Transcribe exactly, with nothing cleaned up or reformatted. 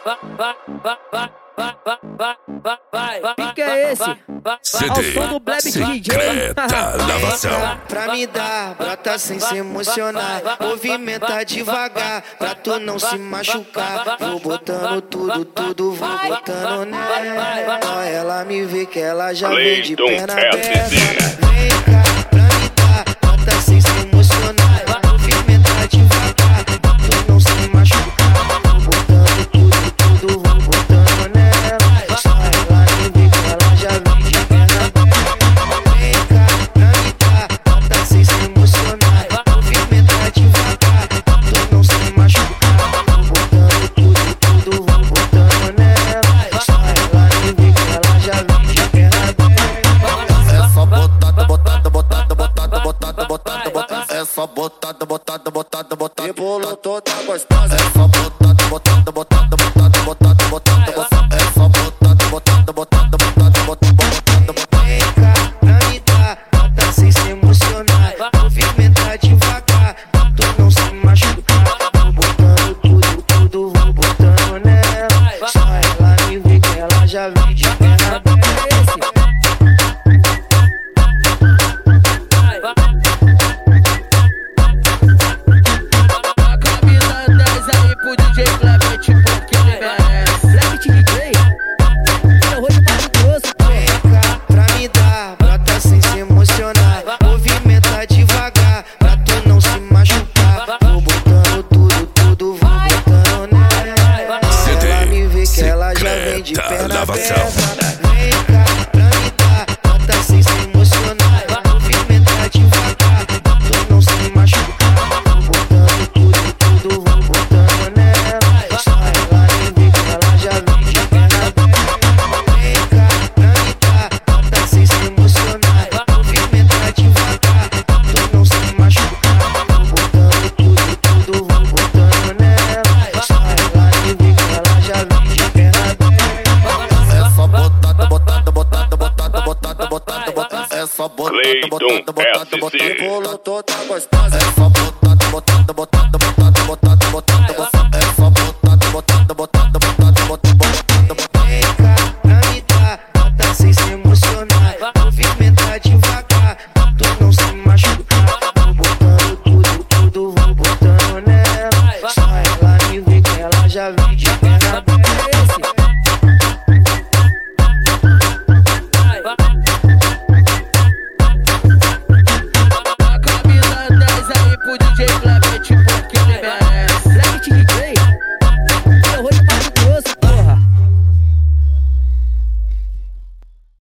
Que é esse? C Ao som do D Bleb D J. Secreta Lavação. Pra me dar, brota sem se emocionar. Movimenta devagar, pra tu não se machucar. Vou botando tudo, tudo, vou botando nela. Ó, ela me vê que ela já vem de perna aberta. Vem cá, pra me dar, brota sem se emocionar. Movimenta devagar, pra tu não se machucar. Vou botando tudo, tudo, vou botando nela. Só ela me vê que ela já vem de perna aberta. Vem cá, pra me dar, brota sem se emocionar. Movimenta devagar, pra tu não se machucar. Vou botando tudo, tudo, vou botando nela. Só ela me vê que ela já vem de perna aberta. É só botada, botada, botada, botada, botada, botada, botada. É só botada, botada, botada, botada. Rebolou toda gostosa. É só botada, botada, botada, botada, botada, botada, botada. É só botada, botada, botada, botada, botada, botada. Vem cá, pra me dar, bota sem se emocionar. Movimenta devagar, pra tu não se machucar. Vou botando tudo, tudo, vou botando nela. Só ela me vê que ela já vem de perna aberta. A camisa dez aí pro D J Bleb, tipo que ele merece. Bleb D J, eu vou de Mato Grosso, pô. Vem cá, pra me dar, brota sem se emocionar. Movimenta devagar, pra tu não se machucar. Vou botando tudo, tudo, vou botando nela. Ela me vê que ela já vem de perna aberta. Vem cá, pra me dar, brota sem se emocionar. Movimenta devagar, pra tu não se machucar. Vou botando tudo, tudo, vou botando nela. Só ela me vê que ela já vem de perna aberta. Vem cá, pra me dar, brota sem se emocionar. Movimenta devagar, pra tu não se machucar. Vou botando tudo, tudo, vou botando nela. Só ela me vê que ela já vem de perna aberta. É só botada, botada, botada, botada, botada, botada, botada. É só botada, botada, botada, botada. Rebolou toda gostosa. É só botada, botada, botada, botada, botada, botada, botada. É só botada, botada, botada, botada, botada, botada. Vem cá, pra me dar, bota sem se emocionar. Movimenta devagar, pra tu não se machucar. Vou botando tudo, tudo, vou botando nela. Só ela me vê que ela já vem de perna aberta.